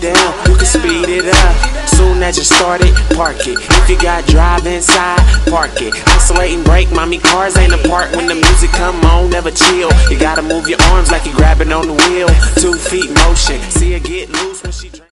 down, you can speed it up. Soon as you start it, park it. If you got drive inside, park it. Isolating brake, mommy, cars ain't a park. When the music come on, never chill. You gotta move your arms like you're grabbing on the wheel. 2 feet motion, see her get loose when she